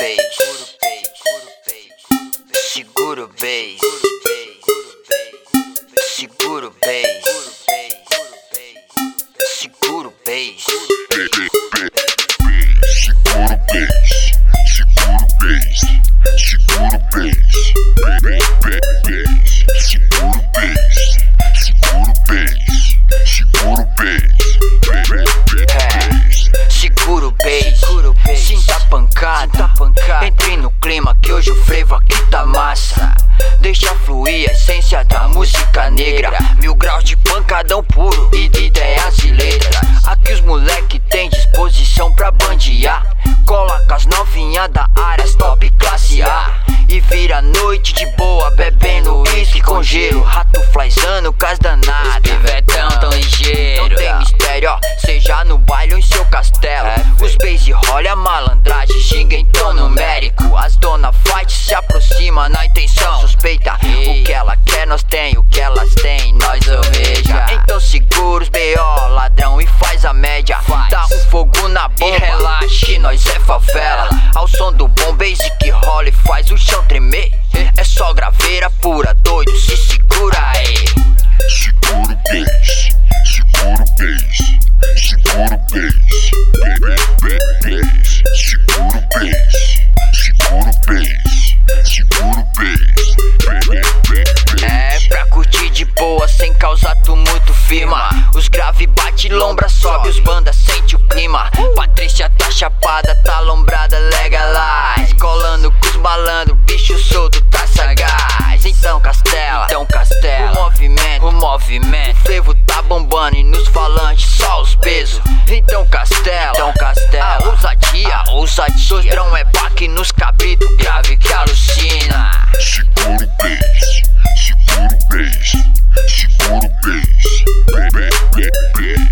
Seguro base, seguro base, seguro base, seguro base, sinta a pancada, entre no clima que hoje o frevo aqui tá massa. Deixa fluir a essência da música negra, 1000 graus de pancadão puro e de ideias e letras. Aqui os moleque tem disposição pra bandear, cola com as novinhas da área, top classe A. E vira noite de boa, bebendo uísque com gelo, rato flyzando com as danadas. Os pivetão tão ligeiro, não tem mistério, ó, seja no baile ou em seu castelo. Os base rola a malandragem, giguentão numérico. As dona fight se aproxima na intenção suspeita. O que ela quer nós tem, o que elas têm nós almeja. Então segura os B.O. ladrão e faz a média. Dá um fogo na bomba e relaxa, que nós é favela. Ao som do bom base que rola e faz o chão tremer. É só graveira pura, doido, se segura aí. Seguro base, seguro base, seguro base, seguro base, seguro base, seguro base. É pra curtir de boa sem causar tumulto, firma. Os grave bate, lombra sobe, os banda sente o clima. Patrícia tá chapada, tá lombrada, legalize. Colando com os malandro, bicho solto, tá sagaz. Então castela, o movimento, o frevo tá bombando e nos falantes só os pesos. Então castela, a ousadia. Sostrão é baque nos cabritos, grave que alucina. Seguro base, seguro base, seguro base,